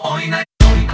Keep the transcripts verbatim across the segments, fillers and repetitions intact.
Oyna.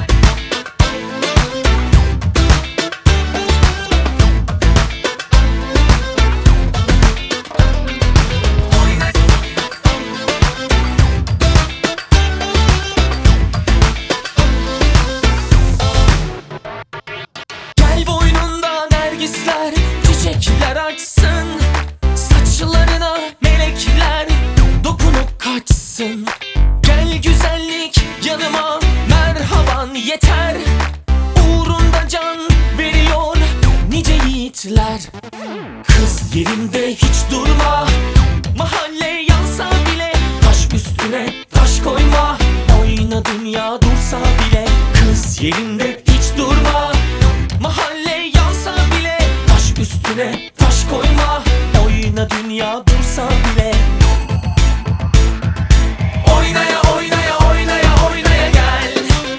Gel boynunda nergisler, çiçekler açsın. Saçlarına melekler dokunup kaçsın. Gel güzellik yanıma, merhaban yeter. Uğrunda can veriyor nice yiğitler. Kız yerinde hiç durma, mahalle yansa bile taş üstüne taş koyma. Oyna dünya dursa bile, kız yerinde hiç durma. Mahalle yansa bile taş üstüne taş koyma. Oyna dünya dursa bile. Oynaya oynaya oynaya oynaya gel.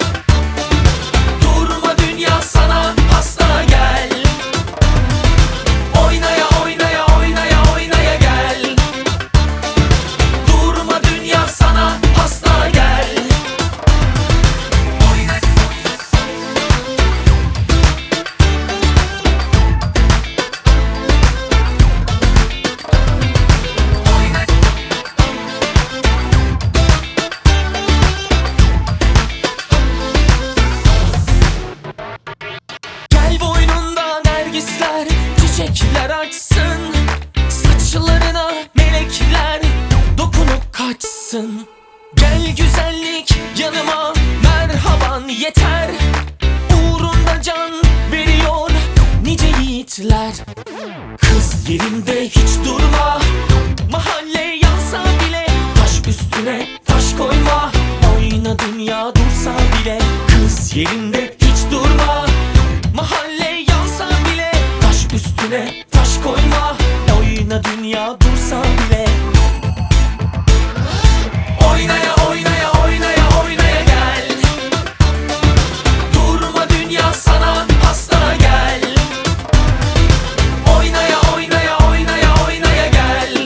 Durma dünya sana hasta gel. Oynaya oynaya oynaya oynaya gel. Durma dünya sana hasta gel. Gel boynunda nergisler, çiçekler açsın. Saçlarına melekler dokunup kaçsın. Gel güzellik yanıma, merhaban yeter. Uğrunda can veriyor nice yiğitler. Kız yerinde hiç durma, mahalle yansa bile taş üstüne taş koyma. Oyna dünya dursa bile, kız yerinde hiç durma. Mahalle yansa bile taş üstüne taş koyma. Oyna dünya dursa bile. Oynaya oynaya oynaya oynaya gel. Durma dünya sana hasta gel. Oynaya oynaya oynaya oynaya gel.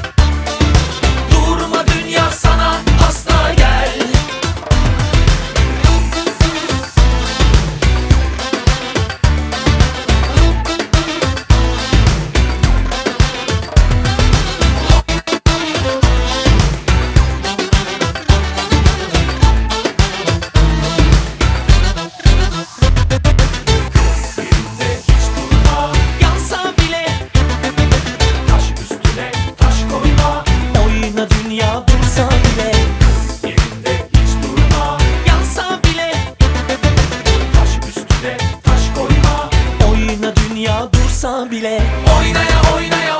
Durma dünya sana hasta gel. Yansa bile taş üstüne taş koyma. Oyna dünya dursa bile, yerinde hiç durma. Yansa bile taş üstüne taş koyma. Oyna dünya dursa bile. Oynaya oynaya